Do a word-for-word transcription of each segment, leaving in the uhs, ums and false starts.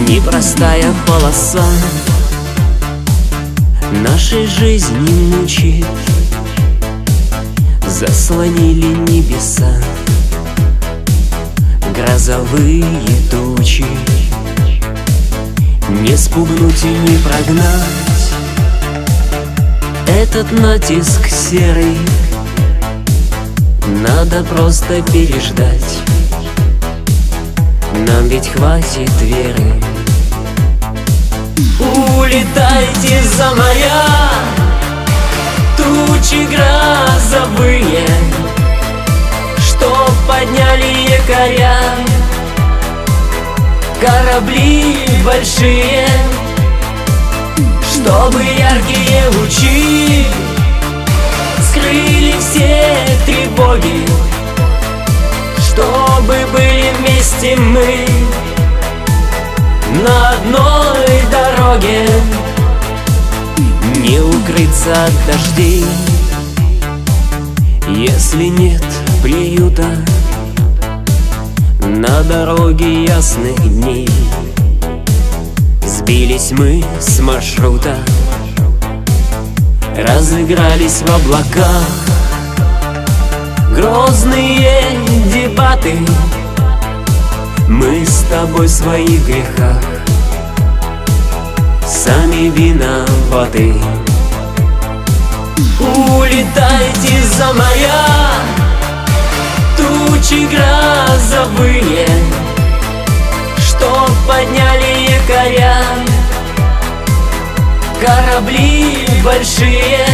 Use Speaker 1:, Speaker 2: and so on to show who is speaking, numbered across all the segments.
Speaker 1: Непростая полоса нашей жизни мучит, заслонили небеса грозовые тучи. Не спугнуть и не прогнать этот натиск серый, надо просто переждать, нам ведь хватит веры. Улетайте за моря, тучи грозовые, что подняли якоря, корабли большие, чтобы яркие лучи скрыли все тревоги, чтобы были вместе мы на одной дороге. Не укрыться от дождей, если нет приюта на дороге ясных дней. Сбились мы с маршрута, разыгрались в облаках грозные дебаты. Мы с тобой в своих грехах сами виноваты. Улетайте за моря, тучи грозовые, что подняли якоря, корабли большие,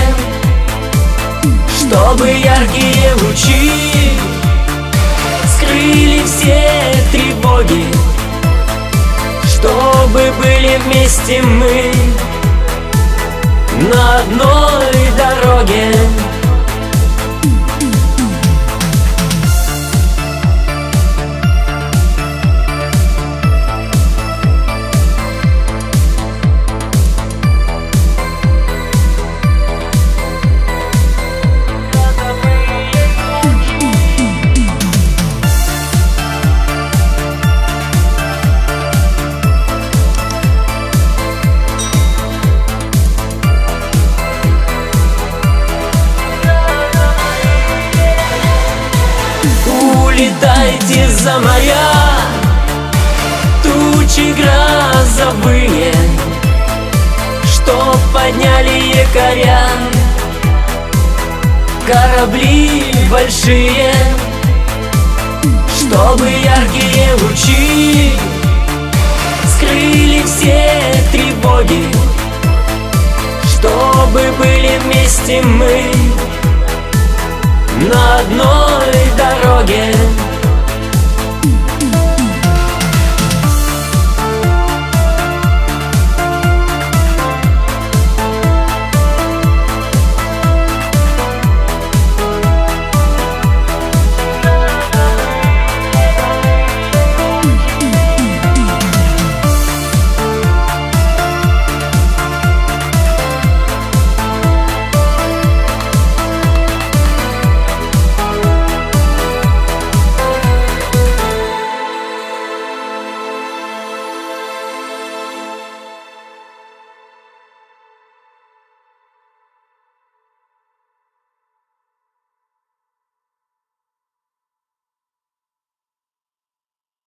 Speaker 1: чтобы яркие лучи скрыли все тревоги, чтобы были вместе мы на одной дороге. Улетайте за моря, тучи грозовые, что подняли якоря, корабли большие, чтобы яркие лучи скрыли все тревоги, чтобы были вместе мы на одной дороге.